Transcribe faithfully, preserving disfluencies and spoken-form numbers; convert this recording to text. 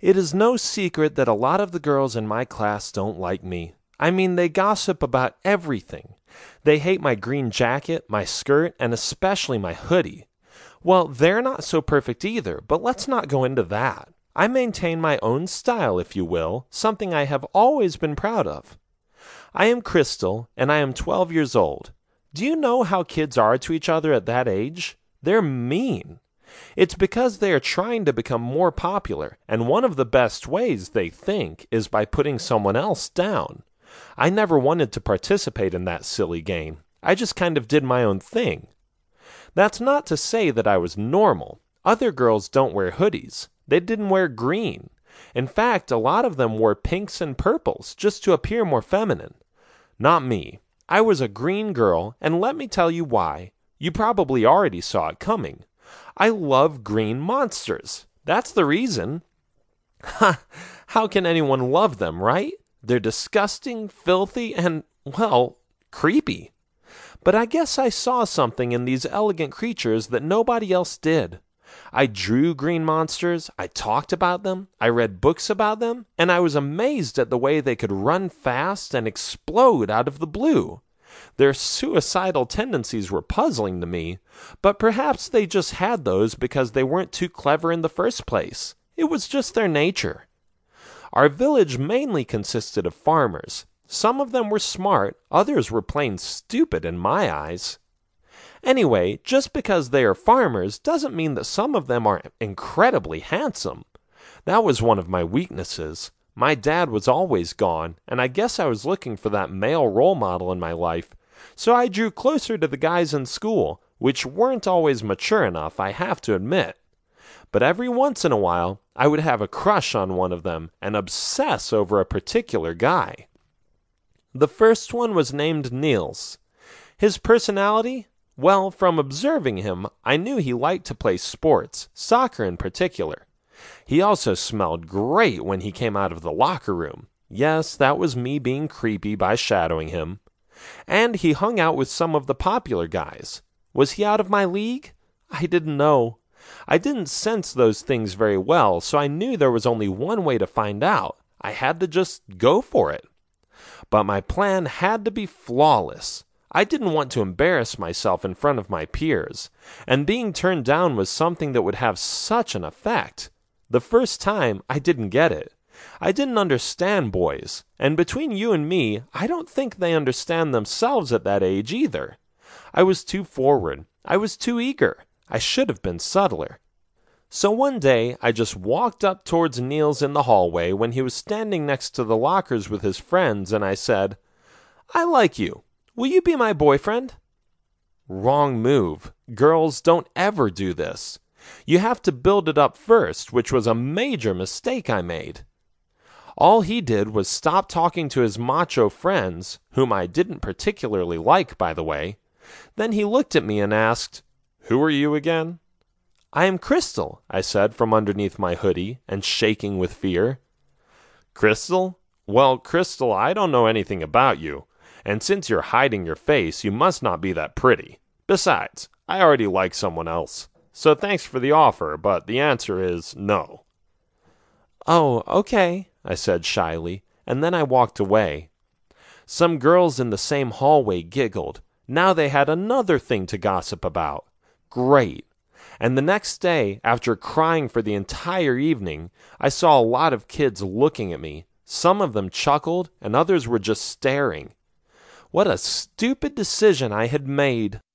It is no secret that a lot of the girls in my class don't like me. I mean, they gossip about everything. They hate my green jacket, my skirt, and especially my hoodie. Well, they're not so perfect either, but let's not go into that. I maintain my own style, if you will, something I have always been proud of. I am Crystal, and I am twelve years old. Do you know how kids are to each other at that age? They're mean. It's because they are trying to become more popular, and one of the best ways, they think, is by putting someone else down. I never wanted to participate in that silly game. I just kind of did my own thing. That's not to say that I was normal. Other girls don't wear hoodies. They didn't wear green. In fact, a lot of them wore pinks and purples just to appear more feminine. Not me. I was a green girl, and let me tell you why. You probably already saw it coming. I love green monsters. That's the reason. Ha! How can anyone love them, right? They're disgusting, filthy, and, well, creepy. But I guess I saw something in these elegant creatures that nobody else did. I drew green monsters, I talked about them, I read books about them, and I was amazed at the way they could run fast and explode out of the blue. Their suicidal tendencies were puzzling to me, but perhaps they just had those because they weren't too clever in the first place. It was just their nature. Our village mainly consisted of farmers. Some of them were smart, others were plain stupid in my eyes. Anyway, just because they are farmers doesn't mean that some of them are incredibly handsome. That was one of my weaknesses. My dad was always gone, and I guess I was looking for that male role model in my life, so I drew closer to the guys in school, which weren't always mature enough, I have to admit. But every once in a while, I would have a crush on one of them and obsess over a particular guy. The first one was named Niels. His personality? Well, from observing him, I knew he liked to play sports, soccer in particular. He also smelled great when he came out of the locker room. Yes, that was me being creepy by shadowing him. And he hung out with some of the popular guys. Was he out of my league? I didn't know. I didn't sense those things very well, so I knew there was only one way to find out. I had to just go for it. But my plan had to be flawless. I didn't want to embarrass myself in front of my peers, and being turned down was something that would have such an effect. The first time, I didn't get it. I didn't understand boys, and between you and me, I don't think they understand themselves at that age either. I was too forward. I was too eager. I should have been subtler. So one day, I just walked up towards Niels in the hallway when he was standing next to the lockers with his friends, and I said, "I like you. Will you be my boyfriend?" Wrong move. Girls don't ever do this. You have to build it up first, which was a major mistake I made. All he did was stop talking to his macho friends, whom I didn't particularly like, by the way. Then he looked at me and asked, "Who are you again?" "I am Crystal," I said from underneath my hoodie and shaking with fear. "Crystal? Well, Crystal, I don't know anything about you. And since you're hiding your face, you must not be that pretty. Besides, I already like someone else. So thanks for the offer, but the answer is no." "Oh, okay," I said shyly, and then I walked away. Some girls in the same hallway giggled. Now they had another thing to gossip about. Great. And the next day, after crying for the entire evening, I saw a lot of kids looking at me. Some of them chuckled, and others were just staring. What a stupid decision I had made.